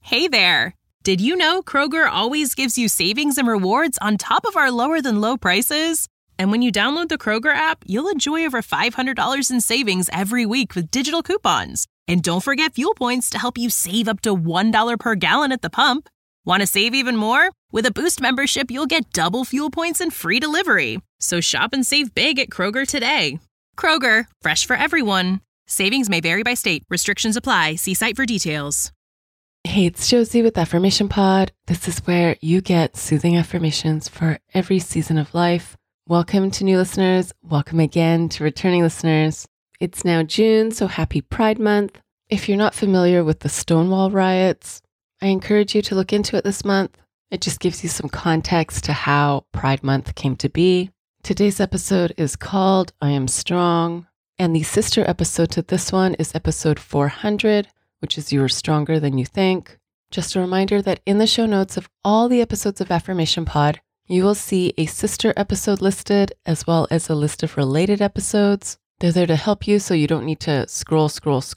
Hey there! Did you know Kroger always gives you savings and rewards on top of our lower-than-low prices? And when you download the Kroger app, you'll enjoy over $500 in savings every week with digital coupons. And don't forget fuel points to help you save up to $1 per gallon at the pump. Want to save even more? With a Boost membership, you'll get double fuel points and free delivery. So shop and save big at Kroger today. Kroger, fresh for everyone. Savings may vary by state. Restrictions apply. See site for details. Hey, it's Josie with Affirmation Pod. This is where you get soothing affirmations for every season of life. Welcome to new listeners. Welcome again to returning listeners. It's now June, so happy Pride Month. If you're not familiar with the Stonewall riots, I encourage you to look into it this month. It just gives you some context to how Pride Month came to be. Today's episode is called I Am Strong, and the sister episode to this one is episode 400, which is You Are Stronger Than You Think. Just a reminder that in the show notes of all the episodes of Affirmation Pod, you will see a sister episode listed as well as a list of related episodes. They're there to help you so you don't need to scroll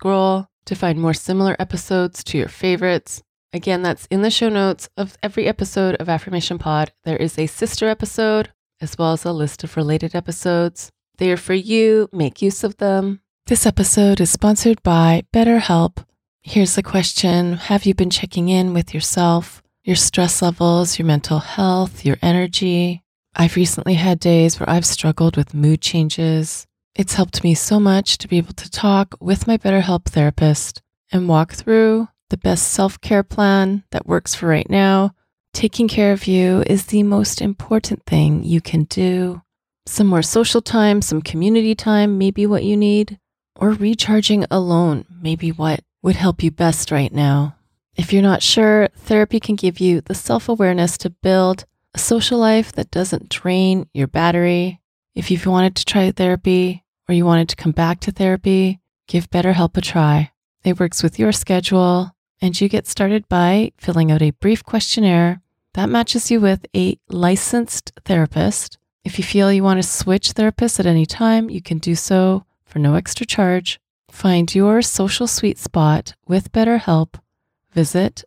to find more similar episodes to your favorites. Again, that's in the show notes of every episode of Affirmation Pod. There is a sister episode as well as a list of related episodes. They are for you. Make use of them. This episode is sponsored by BetterHelp. Here's the question. Have you been checking in with yourself, your stress levels, your mental health, your energy? I've recently had days where I've struggled with mood changes. It's helped me so much to be able to talk with my BetterHelp therapist and walk through the best self-care plan that works for right now. Taking care of you is the most important thing you can do. Some more social time, some community time, maybe what you need, or recharging alone, maybe what would help you best right now. If you're not sure, therapy can give you the self-awareness to build a social life that doesn't drain your battery. If you've wanted to try therapy or you wanted to come back to therapy, give BetterHelp a try. It works with your schedule, and you get started by filling out a brief questionnaire that matches you with a licensed therapist. If you feel you want to switch therapists at any time, you can do so for no extra charge. Find your social sweet spot with BetterHelp. Visit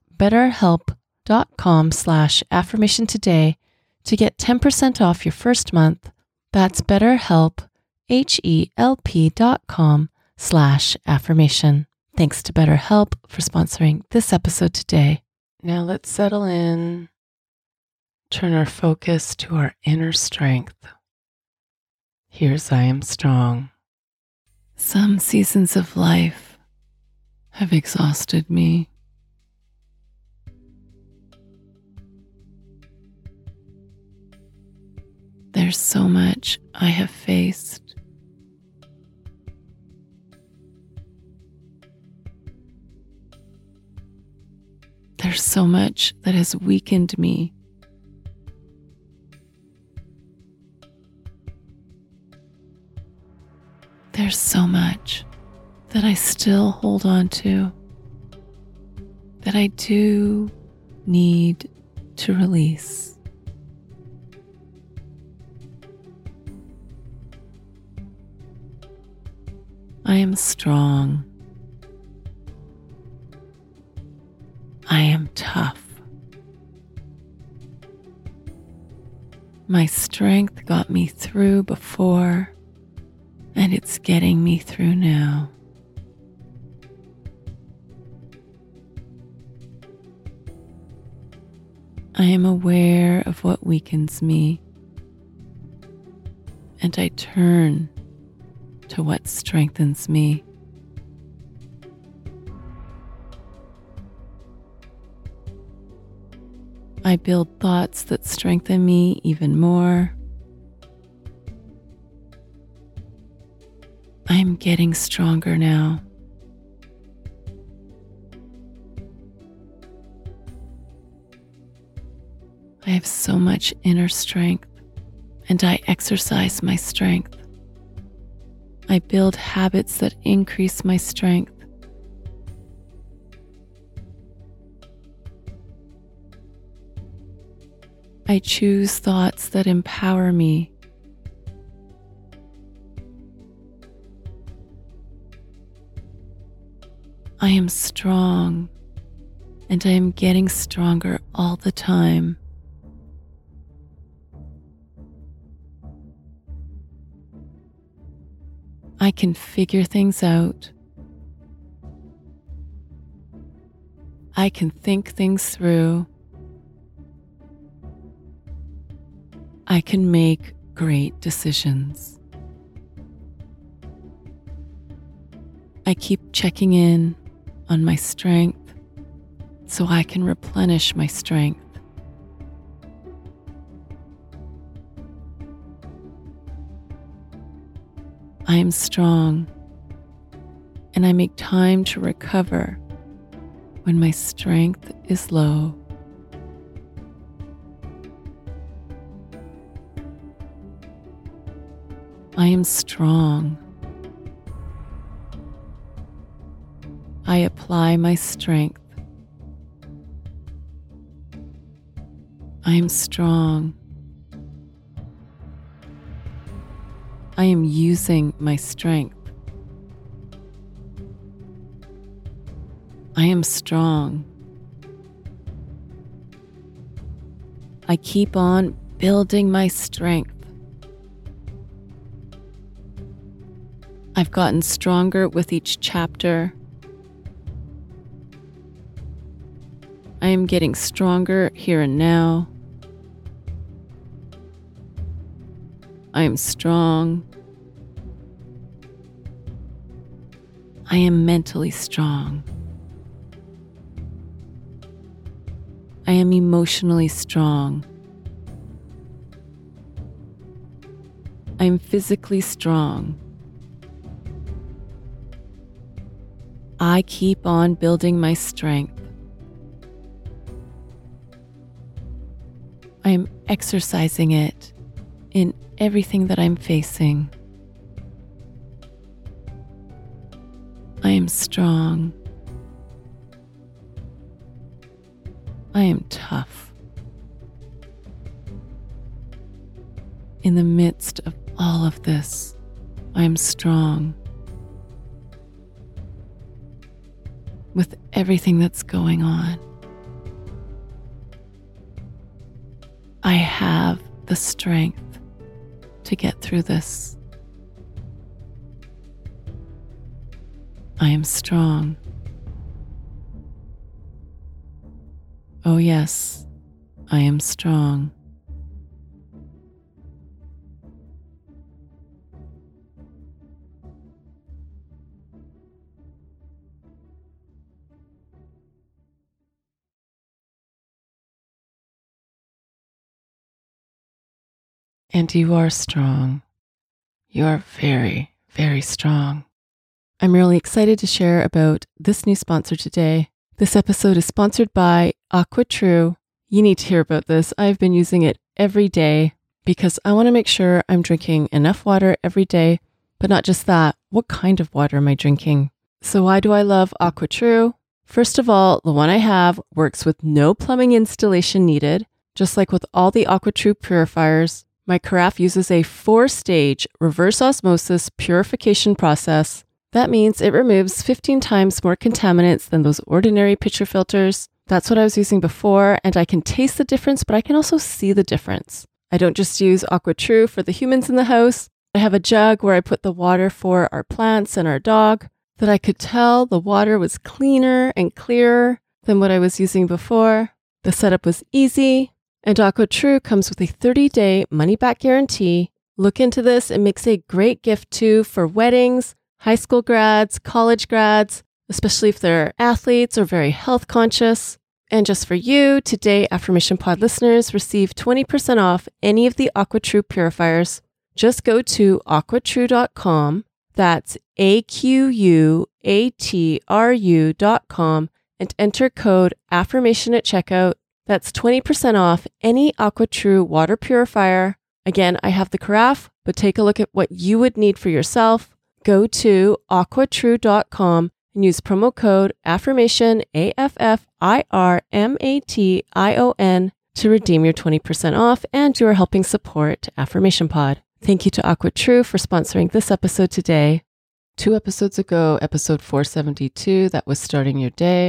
betterhelp.com/affirmation today to get 10% off your first month. That's BetterHelp, HELP.com/affirmation. Thanks to BetterHelp for sponsoring this episode today. Now let's settle in, turn our focus to our inner strength. Here's I Am Strong. Some seasons of life have exhausted me. There's so much I have faced. There's so much that has weakened me. There's so much that I still hold on to, that I do need to release. I am strong. I am tough. My strength got me through before, and it's getting me through now. I am aware of what weakens me, and I turn to what strengthens me. I build thoughts that strengthen me even more. I am getting stronger now. I have so much inner strength, and I exercise my strength. I build habits that increase my strength. I choose thoughts that empower me. I am strong. and I am getting stronger all the time. I can figure things out. I can think things through. I can make great decisions. I keep checking in on my strength so I can replenish my strength. I am strong, and I make time to recover when my strength is low. I am strong. I apply my strength. I am strong. I am using my strength. I am strong. I keep on building my strength. I've gotten stronger with each chapter. I am getting stronger here and now. I am strong. I am mentally strong. I am emotionally strong. I am physically strong. I keep on building my strength. I am exercising it in everything that I'm facing. I am strong. I am tough. In the midst of all of this, I am strong. With everything that's going on, I have the strength to get through this. I am strong. Oh yes, I am strong. And you are strong. You are very, very strong. I'm really excited to share about this new sponsor today. This episode is sponsored by AquaTrue. You need to hear about this. I've been using it every day because I want to make sure I'm drinking enough water every day, but not just that. What kind of water am I drinking? So why do I love AquaTrue? First of all, the one I have works with no plumbing installation needed. Just like with all the AquaTrue purifiers, my carafe uses a 4-stage reverse osmosis purification process. That means it removes 15 times more contaminants than those ordinary pitcher filters. That's what I was using before, and I can taste the difference, but I can also see the difference. I don't just use AquaTrue for the humans in the house. I have a jug where I put the water for our plants and our dog, that I could tell the water was cleaner and clearer than what I was using before. The setup was easy, and AquaTrue comes with a 30-day money-back guarantee. Look into this. It makes a great gift too for weddings, high school grads, college grads, especially if they're athletes or very health conscious. And just for you, today Affirmation Pod listeners receive 20% off any of the AquaTrue purifiers. Just go to aquatrue.com. That's AQUATRU.com and enter code AFFIRMATION at checkout. That's 20% off any AquaTrue water purifier. Again, I have the carafe, but take a look at what you would need for yourself. Go to aquatrue.com and use promo code AFFIRMATION, AFFIRMATION, to redeem your 20% off, and you are helping support Affirmation Pod. Thank you to AquaTrue for sponsoring this episode today. 2 episodes ago, episode 472, that was Starting Your Day.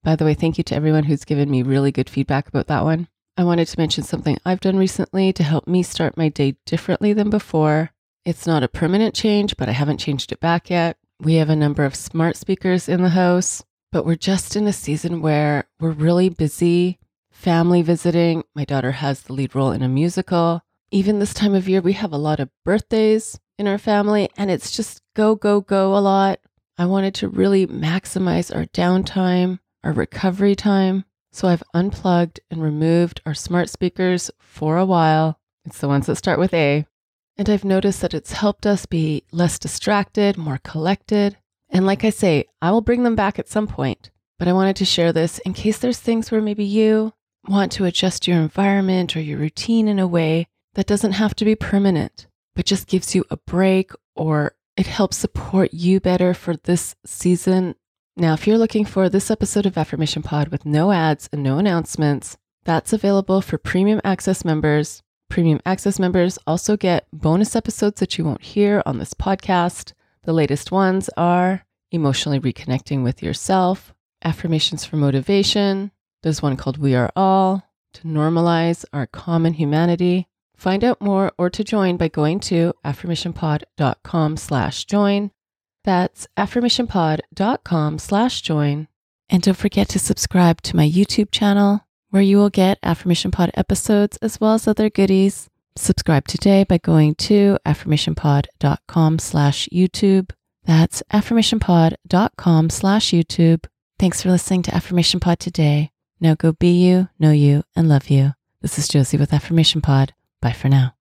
By the way, thank you to everyone who's given me really good feedback about that one. I wanted to mention something I've done recently to help me start my day differently than before. It's not a permanent change, but I haven't changed it back yet. We have a number of smart speakers in the house, but we're just in a season where we're really busy, family visiting. My daughter has the lead role in a musical. Even this time of year, we have a lot of birthdays in our family, and it's just go, go, go a lot. I wanted to really maximize our downtime, our recovery time. So I've unplugged and removed our smart speakers for a while. It's the ones that start with A. And I've noticed that it's helped us be less distracted, more collected. And like I say, I will bring them back at some point. But I wanted to share this in case there's things where maybe you want to adjust your environment or your routine in a way that doesn't have to be permanent, but just gives you a break, or it helps support you better for this season. Now, if you're looking for this episode of Affirmation Pod with no ads and no announcements, that's available for Premium Access members. Premium Access members also get bonus episodes that you won't hear on this podcast. The latest ones are Emotionally Reconnecting with Yourself, Affirmations for Motivation. There's one called We Are All, to normalize our common humanity. Find out more or to join by going to affirmationpod.com/join. That's affirmationpod.com/join. And don't forget to subscribe to my YouTube channel, where you will get Affirmation Pod episodes as well as other goodies. Subscribe today by going to affirmationpod.com/YouTube. That's affirmationpod.com/YouTube. Thanks for listening to Affirmation Pod today. Now go be you, know you, and love you. This is Josie with Affirmation Pod. Bye for now.